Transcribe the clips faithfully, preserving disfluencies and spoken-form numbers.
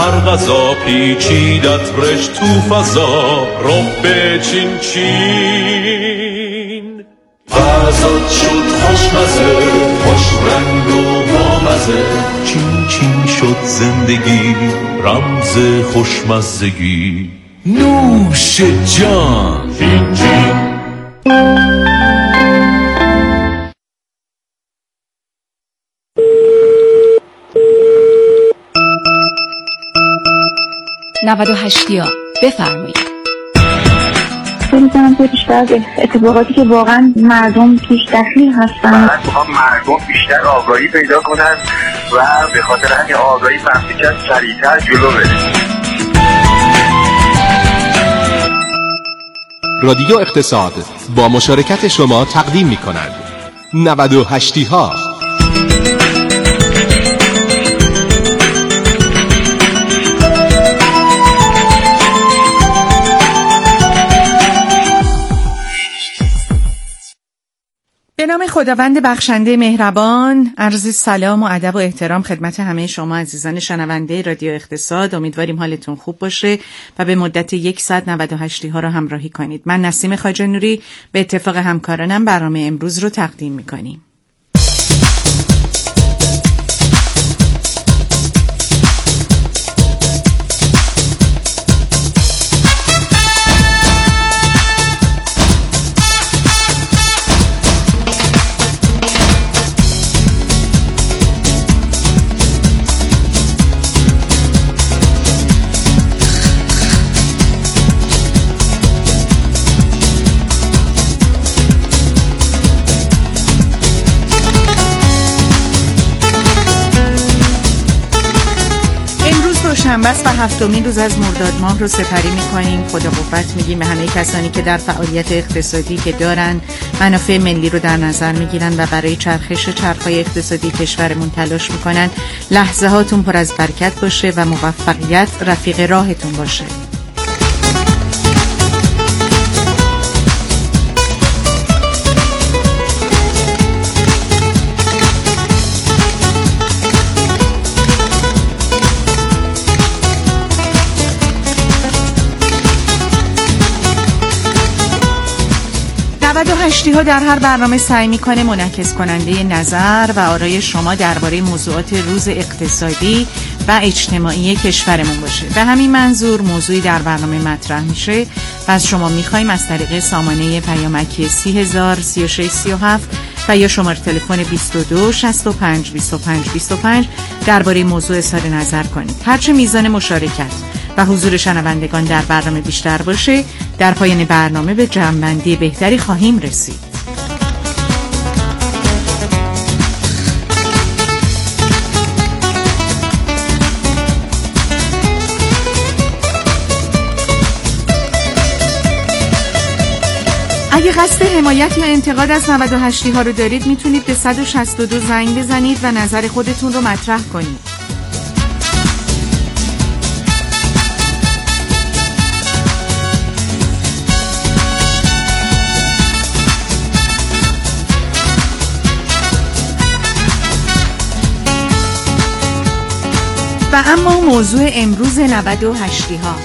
هر غذا پیچیدت رش تو فضا رب چین چین. غذات شد خوشمزه، خوش رنگ و بامزه، چین چین شد زندگی رمز خوشمزگی. نوش جان چین چین. نود و هشتیا بفرمایید. فکر کنم که بیشتر از اتفاقاتی که واقعا مردم توش دخیل هستن، میخوام مردم بیشتر آگاهی پیدا کنن و به خاطر همین آگاهی فهمی که سریعتر جلو بریم. رادیو اقتصاد با مشارکت شما تقدیم می کند نود و هشتی ها. به نام خداوند بخشنده مهربان، عرض سلام و ادب و احترام خدمت همه شما عزیزان شنونده رادیو اقتصاد. امیدواریم حالتون خوب باشه و به مدت یک ساعت نود و هشتی ها رو همراهی کنید. من نسیم خواجه نوری به اتفاق همکارانم برنامه امروز رو تقدیم میکنیم. شنبه است و هفتمین روز از مرداد ماه رو سپری می‌کنیم. خدا قوت میگیم به همه کسانی که در فعالیت اقتصادی که دارن منافع ملی رو در نظر میگیرن و برای چرخش چرخهای اقتصادی کشورمون تلاش میکنن. لحظه هاتون پر از برکت باشه و موفقیت رفیق راهتون باشه. نود و هشتی ها در هر برنامه سعی میکنه منعکس کننده نظر و آرای شما درباره موضوعات روز اقتصادی و اجتماعی کشورمون باشه. به همین منظور موضوعی در برنامه مطرح میشه و از شما میخوایم از طریق سامانه پیامکی سی هزار سی و شش سی و هفت و یا شماره تلفن بیست و دو شصت و پنج بیست و پنج بیست و پنج درباره موضوع اظهار نظر کنید. هرچه میزان مشارکت و حضور شنوندگان در برنامه بیشتر باشه، در پایان برنامه به جمع‌بندی بهتری خواهیم رسید. اگه قصد حمایت یا انتقاد از نود و هشتی ها رو دارید میتونید به صد و شصت و دو زنگ بزنید و نظر خودتون رو مطرح کنید. و اما موضوع امروز نود و هشتی ها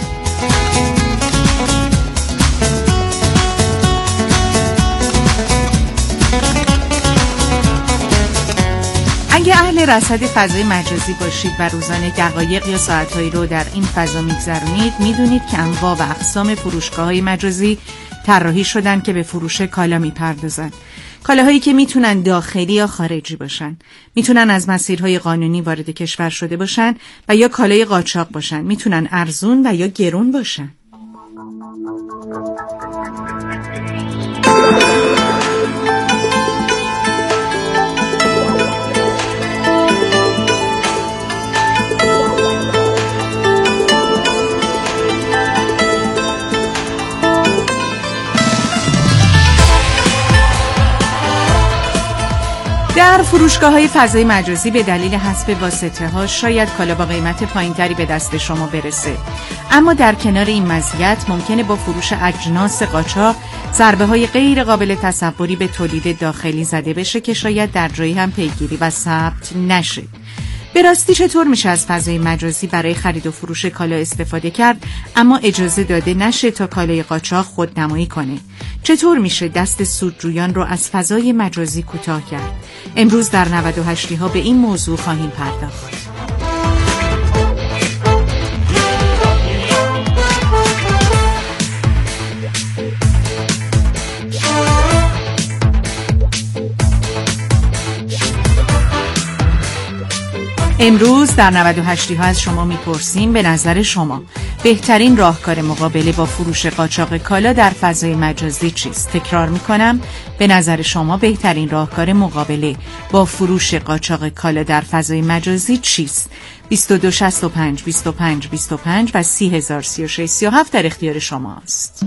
اگه اهل رصد فضای مجازی باشید و روزانه دقایق یا ساعتهایی رو در این فضا میگذرونید، میدونید که انواع و اقسام فروشگاه‌های مجازی طراحی شدن که به فروش کالا میپردازن. کالاهایی که میتونن داخلی یا خارجی باشن، میتونن از مسیرهای قانونی وارد کشور شده باشن و یا کالای قاچاق باشن، میتونن ارزون و یا گرون باشن. در فروشگاه‌های فضای مجازی به دلیل حذف واسطه‌ها شاید کالا با قیمت پایین‌تری به دست شما برسه، اما در کنار این مزیت ممکنه با فروش اجناس قاچاق ضربه‌های غیر قابل تصوری به تولید داخلی زده بشه که شاید در جایی هم پیگیری و ثبت نشه. به راستی چطور میشه از فضای مجازی برای خرید و فروش کالا استفاده کرد اما اجازه داده نشه تا کالای قاچاق خودنمایی کنه؟ چطور میشه دست سودجویان رو از فضای مجازی کوتاه کرد؟ امروز در نود و هشت ها به این موضوع خواهیم پرداخت. امروز در نود و هشت ها از شما میپرسیم به نظر شما بهترین راهکار مقابله با فروش قاچاق کالا در فضای مجازی چیست؟ تکرار میکنم، به نظر شما بهترین راهکار مقابله با فروش قاچاق کالا در فضای مجازی چیست؟ بیست و دو شصت و پنج بیست و پنج بیست و پنج و سی هزار سی و شش سی و هفت در اختیار شماست.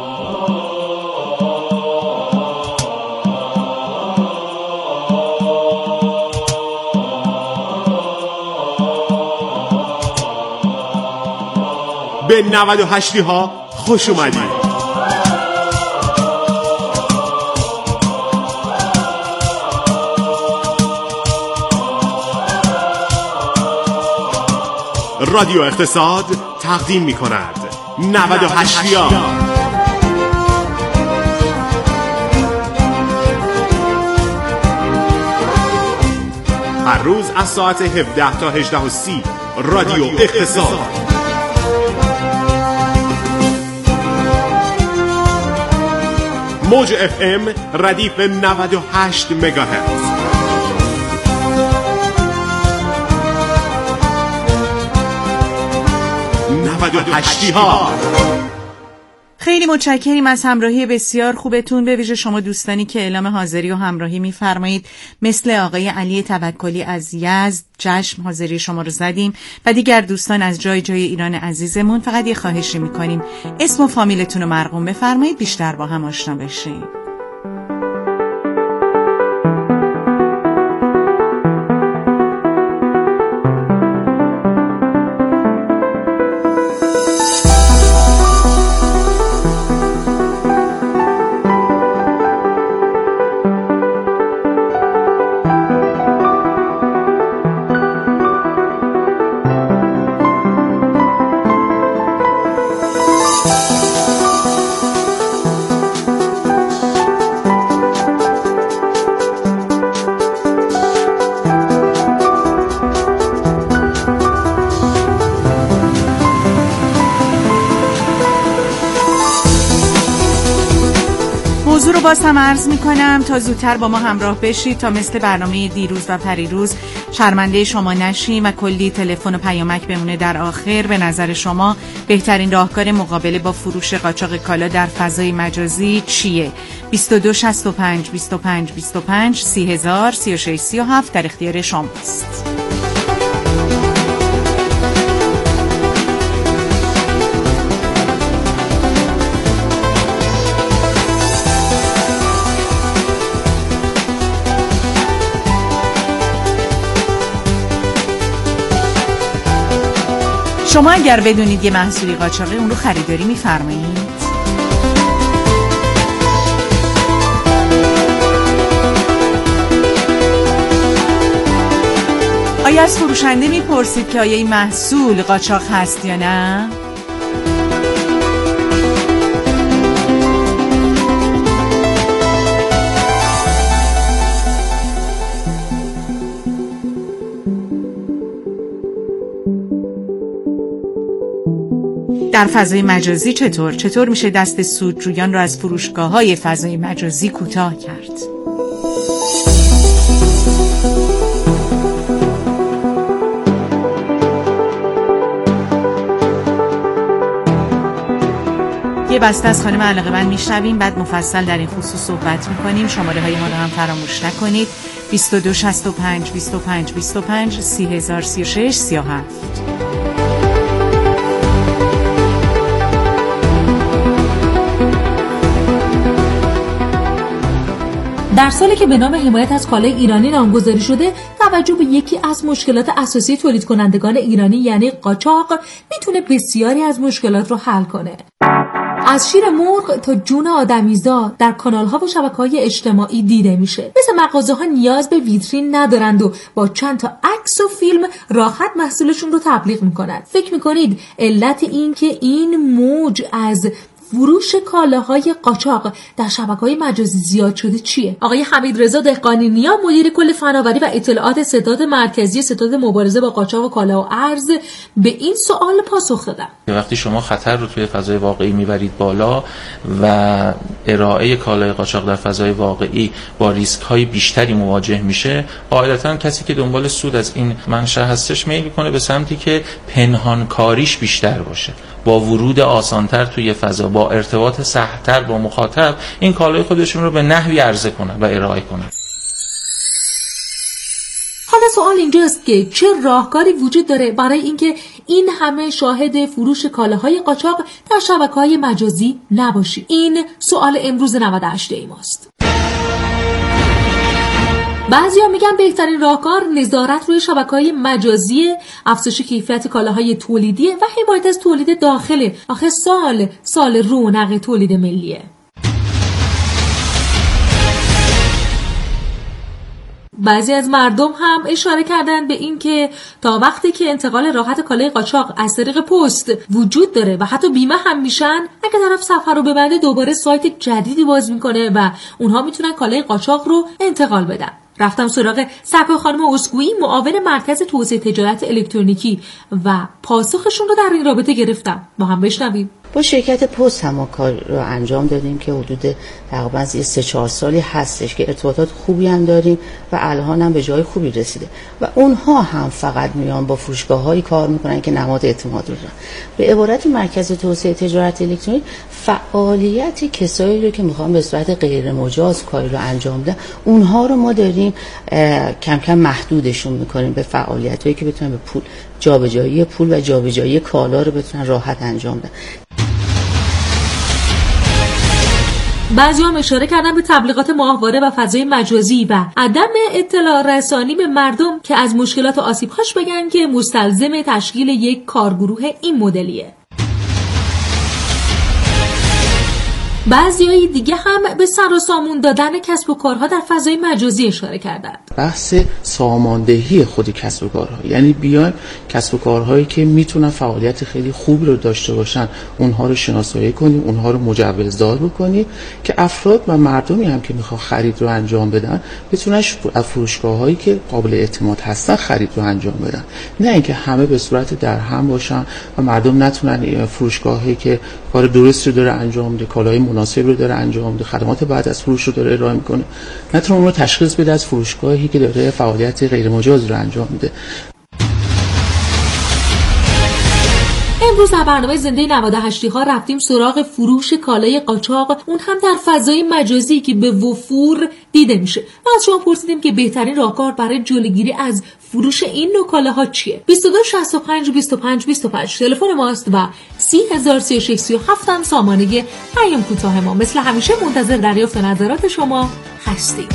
به نود و هشت ها خوش اومدید. رادیو اقتصاد تقدیم می کند نود و هشت ها. هر روز از ساعت هفده تا هجده و سی رادیو اقتصاد. موج اف ام ردیف نود و هشت مگاهرتز. نود و هشت ها. خیلی متشکریم از همراهی بسیار خوبتون، به ویژه شما دوستانی که اعلام حاضری و همراهی می‌فرمایید. مثل آقای علی توکلی از یزد چشم حاضری شما رو زدیم و دیگر دوستان از جای جای ایران عزیزمون. فقط یه خواهشی می‌کنیم اسم و فامیلتون رو مرقوم بفرمایید بیشتر با هم آشنا بشیم. موضوع رو باز هم عرض می کنم تا زودتر با ما همراه بشید تا مثل برنامه دیروز و پریروز شرمنده شما نشیم و کلی تلفن و پیامک بمونه در آخر. به نظر شما بهترین راهکار مقابله با فروش قاچاق کالا در فضای مجازی چیه؟ بیست و دو شصت و پنج بیست و پنج بیست و پنج سی هزار سی و شش سی و هفت در اختیار شماست. شما اگر بدونید یه محصولی قاچاقی اون رو خریداری می‌فرمایید؟ آیا از فروشنده می‌پرسید که آیا این محصول قاچاق هست یا نه؟ در فضای مجازی چطور؟ چطور میشه دست سودجویان را از فروشگاه‌های فضای مجازی کوتاه کرد؟ یه بسته از خانم علاقه‌مند میشنویم، بعد مفصل در این خصوص صحبت میکنیم. شماره های ما رو هم فراموش نکنید. بیست و دو شصت و پنج بیست و پنج بیست و پنج سی هزار سی و شش سی و هفت. در سالی که به نام حمایت از کالای ایرانی نامگذاری شده، توجه به یکی از مشکلات اساسی تولید کنندگان ایرانی یعنی قاچاق میتونه بسیاری از مشکلات رو حل کنه. از شیر مرغ تا جون آدمیزاد در کانال‌ها و شبکه‌های اجتماعی دیده میشه. مثل مغازه‌ها نیاز به ویترین ندارند و با چند تا عکس و فیلم راحت محصولشون رو تبلیغ میکنند. فکر میکنید علت این که این موج از فروش کالاهای قاچاق در شبکه‌های مجازی زیاد شده چیه؟ آقای حمیدرضا دهقانی نیا، مدیر کل فناوری و اطلاعات ستاد مرکزی ستاد مبارزه با قاچاق و کالا و ارز، به این سوال پاسخ دادن. وقتی شما خطر رو توی فضای واقعی میبرید بالا و ارائه کالای قاچاق در فضای واقعی با ریسک‌های بیشتری مواجه میشه، قاعدتاً کسی که دنبال سود از این منشأ هستش میل میکنه به سمتی که پنهانکاریش بیشتر باشه، با ورود آسانتر توی فضا، با ارتباط سهل‌تر با مخاطب این کالای خودشون رو به نحوی عرضه کنن و ارائه کنن. حالا سوال اینجاست که چه راهکاری وجود داره برای اینکه این همه شاهد فروش کالاهای قاچاق در شبکه‌های مجازی نباشی؟ این سوال امروز نود و هشت ای ماست. بعضیا میگن بهترین راهکار نظارت روی شبکه‌های مجازی، افزایش کیفیت کالاهای تولیدی و حمایت از تولید داخله. آخه سال سال رونق تولید ملیه. بعضی از مردم هم اشاره کردن به این که تا وقتی که انتقال راحت کالای قاچاق از طریق پست وجود داره و حتی بیمه هم میشن، اگه طرف سفر رو ببنده دوباره سایت جدیدی باز میکنه و اونها میتونن کالای قاچاق رو انتقال بدن. رفتم سراغ سکو خانم اسکویی، معاون مرکز توسعه تجارت الکترونیکی، و پاسخشون رو در این رابطه گرفتم. با هم بشنویم. با شرکت پست هم کار رو انجام دادیم که حدود تقریبا سه چهار سالی هستش که ارتباطات خوبی هم داریم و الان هم به جای خوبی رسیده و اونها هم فقط میان با فروشگاه‌هایی کار میکنن که نماد اعتماد رو دارن. به عبارت مرکز توسعه تجارت الکترونیک فعالیت کسایی رو که میخوان به صورت غیر مجاز کاری رو انجام بدن، اونها رو ما داریم کم کم محدودشون میکنیم به فعالیتایی که بتونن به پول جابجایی پول و جابجایی کالا رو بتونن راحت انجام بدن. بعضی هم اشاره کردن به تبلیغات ماهواره و فضای مجازی و عدم اطلاع رسانی به مردم که از مشکلات و آسیب‌هاش بگن که مستلزم تشکیل یک کارگروه این مدلیه. بعضیای دیگه هم به سر و سامون دادن کسب و کارها در فضای مجازی اشاره کردند. بحث ساماندهی خود کسب و کارها، یعنی بیایم کسب و کارهایی که میتونن فعالیت خیلی خوب رو داشته باشن اونها رو شناسایی کنیم، اونها رو مجوزدار بکنیم که افراد و مردمی هم که میخوان خرید رو انجام بدن بتونن از فروشگاهایی که قابل اعتماد هستن خرید رو انجام بدن، نه اینکه همه به صورت درهم باشن و مردم نتونن فروشگاهی که کار درست رو داره انجام میده، کالای مناسب رو داره انجام میده، خدمات بعد از فروش رو داره ارائه میکنه، نتونه اون رو تشخیص بده از فروشگاهی که داره فعالیت غیر مجاز رو انجام میده. امروز در برنامه زنده نود و هشت ها رفتیم سراغ فروش کالای قاچاق، اون هم در فضای مجازی که به وفور دیده میشه و از شما پرسیدیم که بهترین راهکار برای جلوگیری از فروش این نوع کالاها چیه؟ بیست و دو شصت و پنج بیست و پنج بیست و پنج تلفن ماست و سی هزار سی و شش سی و هفت هم سامانه پیام کوتاه ما. مثل همیشه منتظر دریافت نظرات شما هستیم.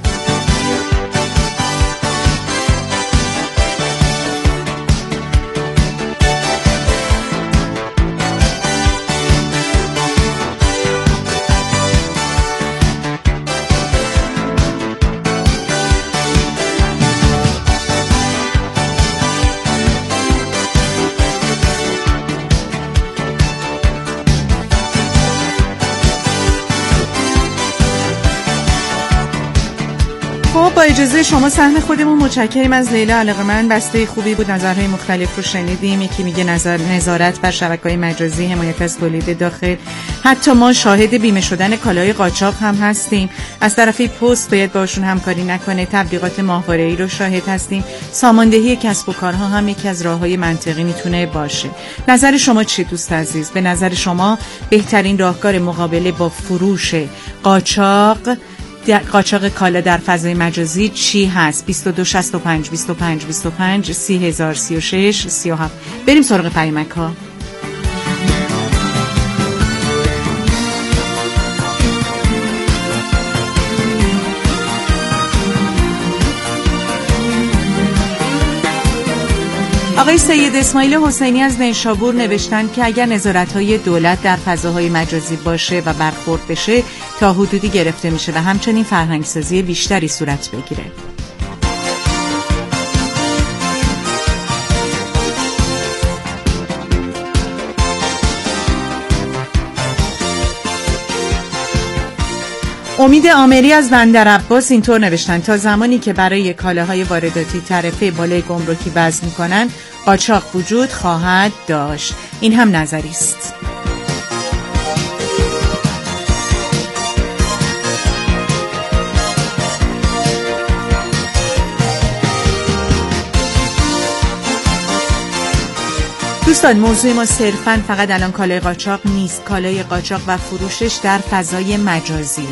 با اجازه شما سهم خودمون متشکریم از لیلا علاقه‌مند. بسته خوبی بود، نظرهای مختلف رو شنیدیم. یکی میگه نظر نظارت بر شبکه‌های مجازی، حمایت از تولید داخل. حتی ما شاهد بیمه شدن کالای قاچاق هم هستیم. از طرف پست باید باشون همکاری نکنه. تبلیغات ماهواره‌ای رو شاهد هستیم. ساماندهی کسب و کارها هم یکی از راه‌های منطقی میتونه باشه. نظر شما چی دوست عزیز؟ به نظر شما بهترین راهکار مقابله با فروش قاچاق قاچاق کالا در فضای مجازی چی هست؟ بیست و دو شصت و پنج بیست و پنج بیست و پنج سی هزار سی و شش سی و هفت. بریم سراغ پیامک ها. آقای سید اسماعیل حسینی از نیشابور نوشتند که اگر نظارت‌های دولت در فضاهای مجازی باشه و برخورد بشه تا حدودی گرفته میشه و همچنین فرهنگسازی بیشتری صورت بگیره. امید آمری از بندرعباس اینطور نوشتن: تا زمانی که برای کالاهای وارداتی تعرفه بالای گمرکی وضع می‌کنن قاچاق وجود خواهد داشت. این هم نظری است. دوستان موضوع ما صرفاً فقط الان کالای قاچاق نیست، کالای قاچاق و فروشش در فضای مجازی.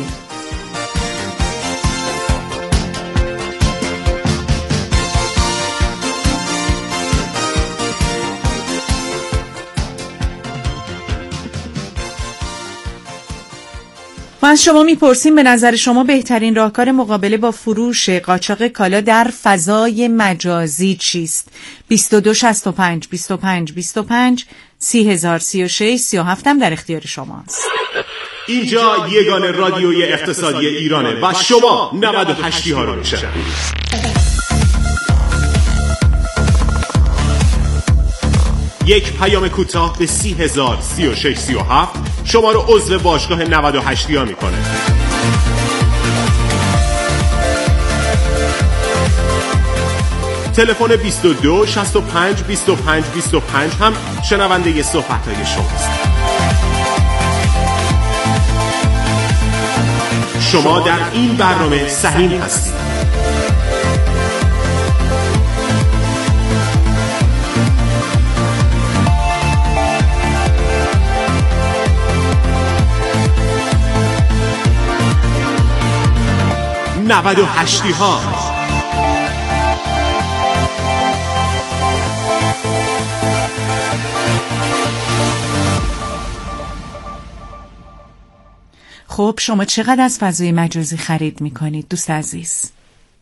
ما از شما میپرسیم به نظر شما بهترین راهکار مقابله با فروش قاچاق کالا در فضای مجازی چیست؟ بیست و دو شصت و پنج بیست و پنج بیست و پنج سی هزار سی و شش سی و هفت هم در اختیار شماست. اینجا یگانه رادیوی اقتصادی ایرانه و شما نود و هشتی ها رو میشنوید. یک پیام کوتاه به سی هزار سی و شش سی و هفت شما رو عضو باشگاه نود و هشت ها میکنه. تلفن بیست و دو شصت و پنج بیست و پنج بیست و پنج هم شنونده صحبت‌های شماست. شما در این برنامه سهیم هستید. نود و هشتی ها خب شما چقدر از فضای مجازی خرید میکنید دوست عزیز؟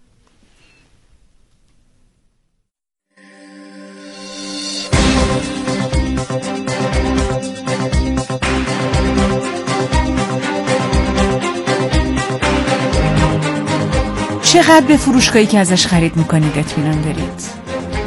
چقدر به فروشگاهی که ازش خرید میکنید اطمینان دارید؟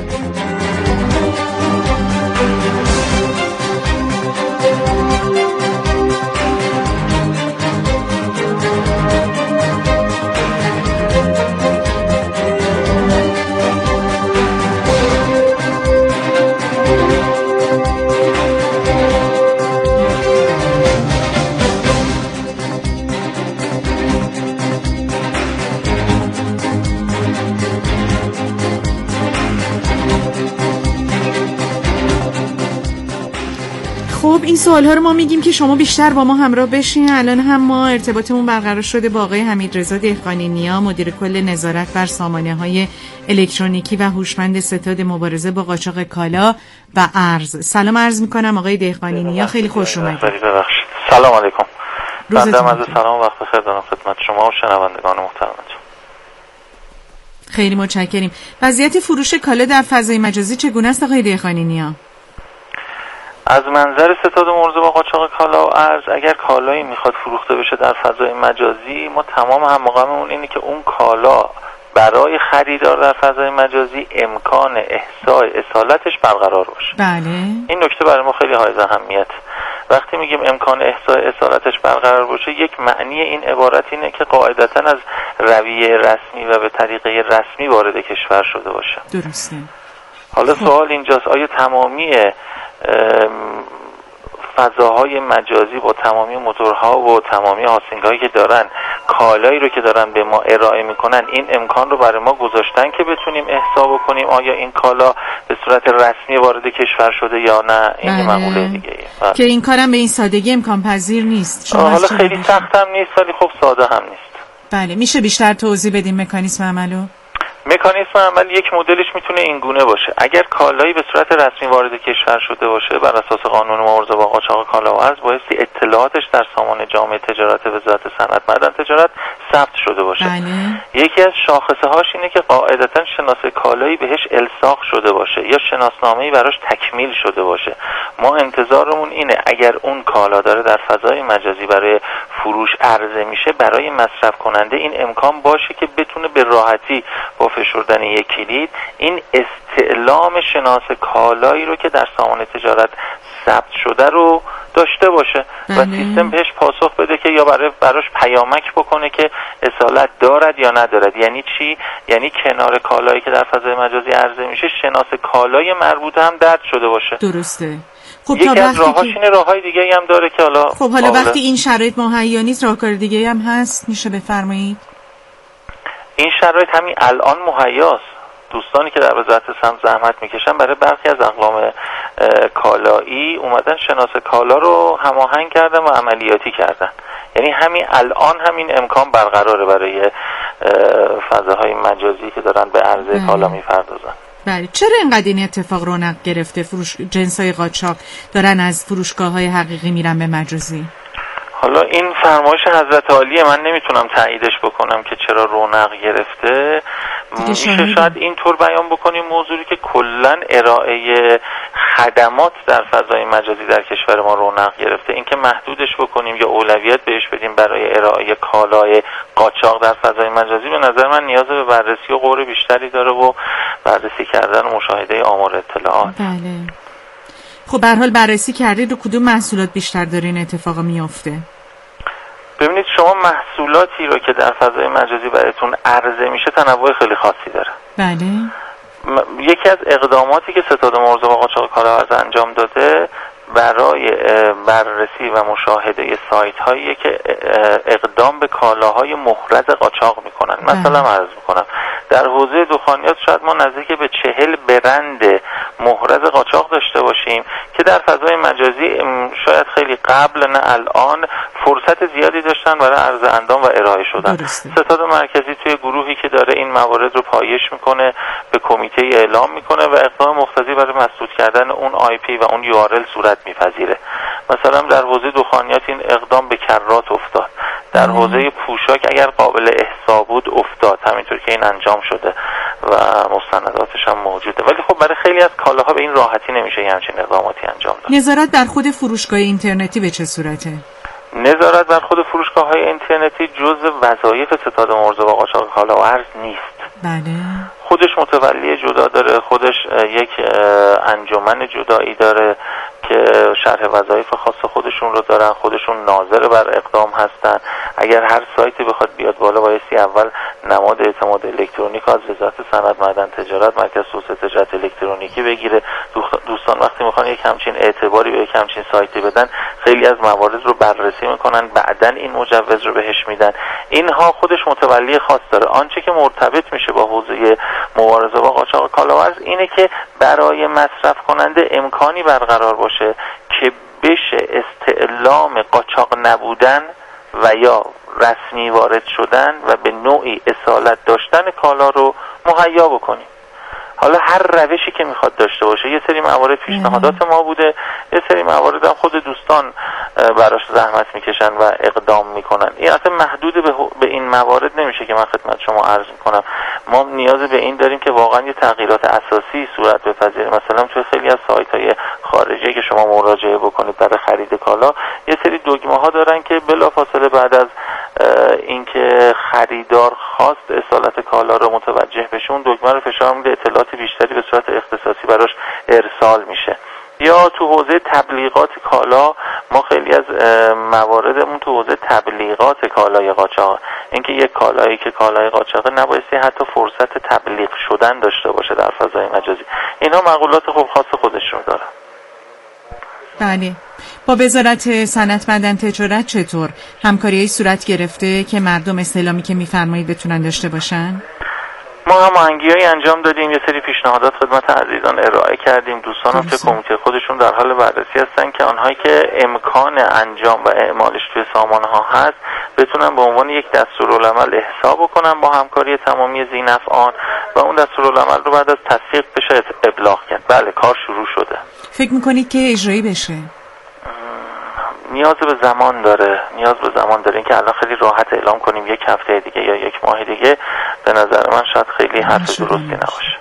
خب این سوال ها رو ما میگیم که شما بیشتر با ما همراه بشین. الان هم ما ارتباطمون برقرار شده با آقای حمیدرضا دهقانی نیا، مدیر کل نظارت بر سامانه های الکترونیکی و هوشمند ستاد مبارزه با قاچاق کالا و ارز. سلام عرض میکنم آقای دهقانی نیا، خیلی خوش اومدید. ببخشید. سلام علیکم. بنده از سلام وقت بخیر دارم خدمت شما و شنوندگان محترمتون. خیلی متشکریم. وضعیت فروش کالا در فضای مجازی چگونه است آقای دهقانی نیا؟ از منظر ستاد مبارزه با قاچاق کالا و ارز، اگر کالایی میخواد فروخته بشه در فضای مجازی، ما تمام هممقاممون اینه که اون کالا برای خریدار در فضای مجازی امکان احصای اصالتش برقرار باشه. بله. این نکته برای ما خیلی حائز اهمیت. وقتی میگیم امکان احصای اصالتش برقرار باشه، یک معنی این عبارت اینه که قاعدتاً از رویه رسمی و به طریقه رسمی وارد کشور شده باشه. درسته. حالا سوال اینجاست، آیا تمامی فضاهای مجازی با تمامی موتورها و تمامی هاستینگ‌هایی که دارن کالایی رو که دارن به ما ارائه میکنن این امکان رو برای ما گذاشتن که بتونیم احسا بکنیم آیا این کالا به صورت رسمی وارد کشور شده یا نه؟ این بله. مقوله دیگه ای. که این کارم به این سادگی امکان پذیر نیست. شما حالا خیلی سخت هم نیست ولی خب ساده هم نیست. بله. میشه بیشتر توضیح بدیم مکانیزم عملو؟ مکانیزم عمل یک مدلش میتونه این گونه باشه. اگر کالایی به صورت رسمی وارد کشور شده باشه بر اساس قانون مبارزه با قاچاق کالا و ارز بایستی اطلاعاتش در سامان جامعه تجارت وزارت صنعت معدن تجارت ثبت شده باشه. بله. یکی از شاخصه هاش اینه که قاعدتا شناسه کالایی بهش الساق شده باشه یا شناسنامه‌ای براش تکمیل شده باشه. ما انتظارمون اینه اگر اون کالا داره در فضای مجازی برای فروش عرضه میشه، برای مصرف کننده این امکان باشه که بتونه به راحتی با فشردن یک کلید این استعلام شناسه کالایی رو که در سامانه تجارت ثبت شده رو داشته باشه بله. و سیستم بهش پاسخ بده که یا برای براش پیامک بکنه که اصالت دارد یا ندارد. یعنی چی؟ یعنی کنار کالایی که در فضای مجازی عرضه میشه شناسه کالای مربوطه هم درج شده باشه. درسته. خب یکی تا از راهاش که... اینه، راههای دیگه هم داره که حالا خب حالا قابله. وقتی این شرایط مهیا نیست راهکار دیگه هم هست، میشه بفرمایید؟ این شرایط همین الان مهیاست. دوستانی که در وزارت سمت زحمت میکشن برای برخی از اقلام کالایی اومدن شناسه کالا رو هماهنگ کردن و عملیاتی کردن. یعنی همین الان همین امکان برقراره برای فضاهای مجازی که دارن به عرضه بله. کالا میپردازن. بله. چرا اینقدر این اتفاق رونق گرفته؟ فروش جنسای قاچاق دارن از فروشگاه‌های حقیقی میرن به مجازی. حالا این فرمایش حضرت عالیه، من نمیتونم تاییدش بکنم که چرا رونق گرفته. میشه شاید اینطور بیان بکنیم موضوعی که کلا ارائه خدمات در فضای مجازی در کشور ما رونق گرفته. اینکه محدودش بکنیم یا اولویت بهش بدیم برای ارائه کالای قاچاق در فضای مجازی به نظر من نیاز به بررسی و غور بیشتری داره و بررسی کردن و مشاهده آمار اطلاعات. بله. خب به هر حال بررسی کردید رو کدوم محصولات بیشتر داره این اتفاق میفته؟ ببینید شما محصولاتی رو که در فضای مجازی براتون عرضه میشه تنوع خیلی خاصی داره. بله. م- یکی از اقداماتی که ستاد مرز با قاچاق کالاورز انجام داده برای بررسی و مشاهده سایت هایی که اقدام به کالاهای محرز قاچاق میکنن. مثلا عرض میکنم در حوزه دخانیات شاید ما نزدیک به چهل برند محرز قاچاق داشته باشیم که در فضای مجازی شاید خیلی قبل نه الان فرصت زیادی داشتن برای عرض اندام و ارائه شدن. ستاد مرکزی توی گروهی که داره این موارد رو پایش میکنه به کمیته اعلام میکنه و اقدام مقتضی برای مسدود کردن اون آی پی و اون یو آر ال صورت میپذیره. مثلا در حوزه دخانیات این اقدام به کرات افتاد، در حوزه پوشاک اگر قابل احصا بود افتاد، همینطور که این انجام شده و مستنداتش هم موجوده. ولی خب برای خیلی از کالاها به این راحتی نمیشه همچین اقداماتی انجام داد. نظارت در خود فروشگاه اینترنتی به چه صورته؟ نظارت بر خود فروشگاه‌های اینترنتی جزء وظایف ستاد مرز با قاچاق کالا و ارز نیست. بله. خودش متولی جدا داره، خودش یک انجمن جدایی داره که شرح وظایف خاص خودشون رو دارن، خودشون ناظر بر اقدام هستن. اگر هر سایتی بخواد بیاد بالا بایستی اول نماد اعتماد الکترونیک از وزارت صنعت معدن تجارت مرکز توسعه تجارت الکترونیکی بگیره. دوستان وقتی میخوان یک همچین اعتباری به یک همچین سایتی بدن خیلی از موارد رو بررسی میکنن، بعدن این مجوز رو بهش میدن. اینها خودش متولی خاص داره. آنچه که مرتبط میشه با حوزه مبارزه با قاچاق کالاورز اینه که برای مصرف کننده امکانی برقرار باشه که بشه استعلام قاچاق نبودن و یا رسمی وارد شدن و به نوعی اصالت داشتن کالا رو مهیا بکنیم. حالا هر روشی که میخواد داشته باشه، یه سری موارد پیشنهادات ما بوده، یه سری موارد هم خود دوستان براش زحمت میکشن و اقدام میکنن. این اصلا محدود به, به این موارد نمیشه که من خدمت شما عرض میکنم. ما نیاز به این داریم که واقعا یه تغییرات اساسی صورت بپذیره. مثلا توی خیلی از سایت های خارجی که شما مراجعه بکنید برای خرید کالا یه سری دگمه ها دارن که بلافاصله بعد از اینکه خریدار خواست اصالت کالا رو متوجه بشه اون دگمه رو فشار میده، اطلاعات بیشتری به صورت اختصاصی براش ارسال میشه. یا تو حوزه تبلیغات کالا ما خیلی از مواردمون تو حوزه تبلیغات کالای قاچاق، اینکه یک کالایی که کالای قاچاقه نبایستی حتی فرصت تبلیغ شدن داشته باشه در فضای مجازی. اینا مقولات خوب خاص خودش رو داره. بله. با وزارت صنعت معدن تجارت چطور همکاری‌های صورت گرفته که مردم استعلامی که می‌فرمایید بتونن داشته باشن؟ ما هماهنگی‌هایی انجام دادیم، یه سری پیشنهادات خدمت عزیزان ارائه کردیم. دوستان هم که کمیته خودشون در حال بررسی هستن که آنهایی که امکان انجام و اعمالش توی سامانه‌ها هست بتونن به عنوان یک دستورالعمل احسا بکنن با همکاری تمامی ذی‌نفعان و اون دستورالعمل رو بعد از تصدیق بشه ابلاغ کرد. بله کار شروع شده. فکر می‌کنید که اجرایی بشه؟ نیاز به زمان داره نیاز به زمان داره اینکه الان خیلی راحت اعلام کنیم یک هفته دیگه یا یک ماه دیگه به نظر من شاید خیلی حرف درستی نباشه.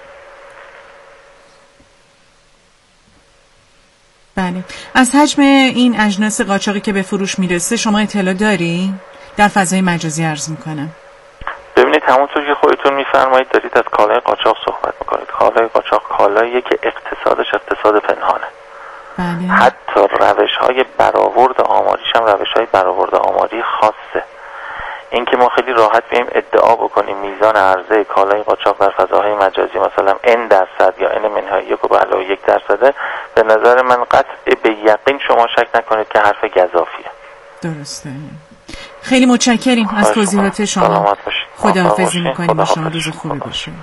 بله. از حجم این اجناس قاچاقی که به فروش میرسه شما اطلاع داری؟ در فضای مجازی عرض میکنم. ببینید همونطور که خودتون میفرمایید دارید از کالای قاچاق صحبت میکنید. کالای قاچاق کالاییه که اقتصادش اقتصاد پنهانه. بله. حتی روش‌های برآورد آماریش هم روش‌های برآورد آماری خاصه. اینکه ما خیلی راحت بیایم ادعا بکنیم میزان عرضه کالای قاچاق در فضاهای مجازی مثلا n درصد یا n منهای یک و به علاوه یک درصده، به نظر من قطع به یقین شما شک نکنید که حرف گزافیه. درسته. خیلی متشکریم از توضیحات شما. خداحافظی میکنیم و شما روز خوبی باشه.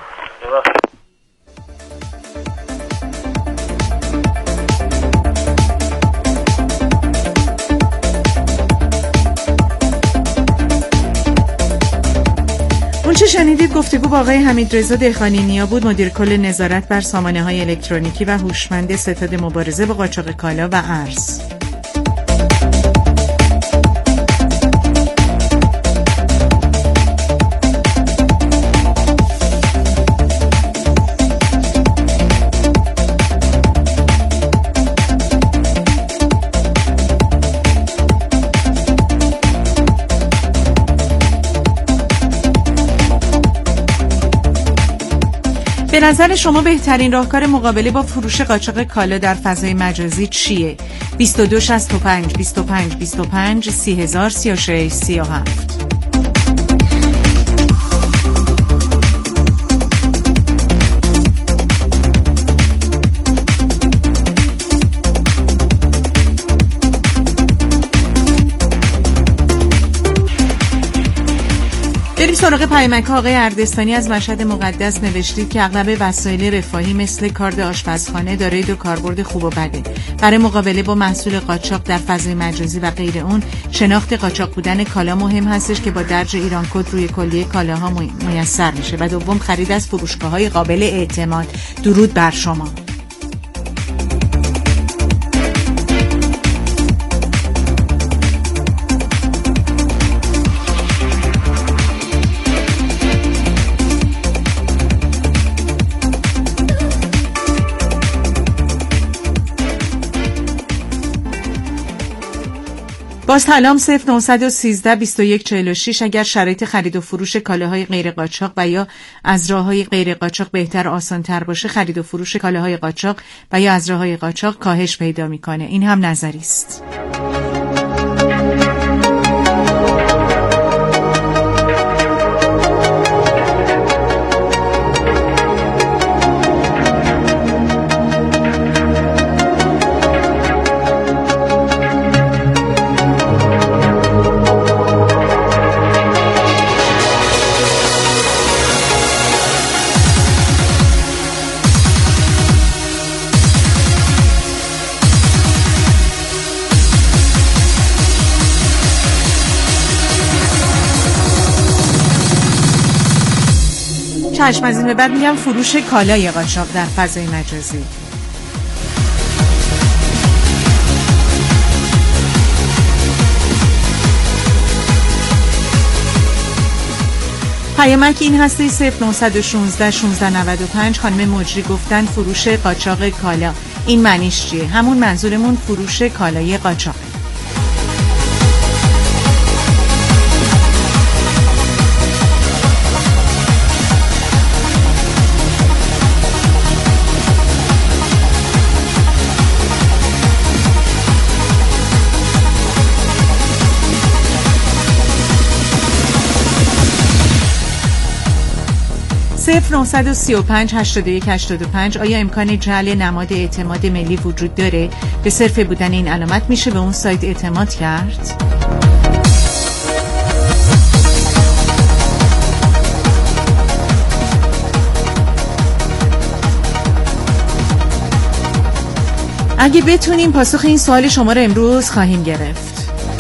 اونچه شنیدید گفتگو با آقای حمیدرضا دهقانی نیا بود، مدیر کل نظارت بر سامانه‌های الکترونیکی و هوشمند ستاد مبارزه با قاچاق کالا و ارز. به نظر شما بهترین راهکار مقابله با فروش قاچاق کالا در فضای مجازی چیه؟ بیست و دو شصت و پنج بیست و پنج بیست و پنج سی هزار سی و شش سی و هفت. بریم سراغ پیامک. آقای اردستانی از مشهد مقدس نوشتید که اغلب وسایل رفاهی مثل کارد آشپزخانه دارای دو کاربرد خوب و بده. برای مقابله با محصول قاچاق در فضای مجازی و غیر اون، شناخت قاچاق بودن کالا مهم هستش که با درج ایران کد روی کلیه کالاها میسر میشه. و دوم، خرید از فروشگاه‌های قابل اعتماد. درود بر شما. با سلام صفر نه یک سه بیست و یک چهل و شش. اگر شرایط خرید و فروش کالاهای غیر قاچاق و یا از راه‌های غیر قاچاق بهتر و آسان‌تر باشه، خرید و فروش کالاهای قاچاق و یا از راه‌های قاچاق کاهش پیدا می‌کنه. این هم نظری است. چشم، از این به بعد میگم فروش کالای قاچاق در فضای مجازی. پیامک این هستی صفر نه یک شش یک شش نه پنج. خانم مجری گفتن فروش قاچاق کالا. این معنیش چیه؟ همون منظورمون فروش کالای قاچاق. صفر نه سه پنج هشتاد و یک هشتاد و پنج. آیا امکان جعل نماد اعتماد ملی وجود داره؟ به صرف بودن این علامت میشه به اون سایت اعتماد کرد؟ اگه بتونیم پاسخ این سوال شما رو امروز خواهیم گرفت.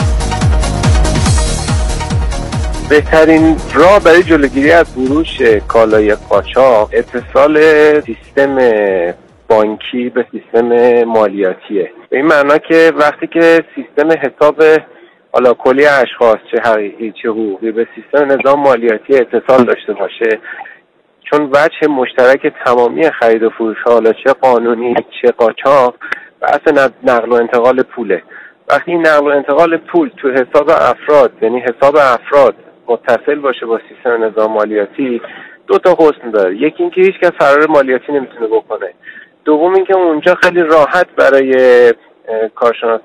بهترین راه برای جلوگیری از فروش کالای قاچاق اتصال سیستم بانکی به سیستم مالیاتیه. به این معنا که وقتی که سیستم حساب حالا کلی اشخاص چه حقیقی چه حقوقی به سیستم نظام مالیاتی اتصال داشته باشه، چون وجه مشترک تمامی خرید و فروش حالا چه قانونی چه قاچاق بحث نقل و انتقال پوله. وقتی این نقل و انتقال پول تو حساب افراد، یعنی حساب افراد متصل باشه با سیستم نظام مالیاتی، دو تا حسن داره. یکی اینکه هیچ کس فرار مالیاتی نمیتونه بکنه. دوم اینکه اونجا خیلی راحت برای کارشناس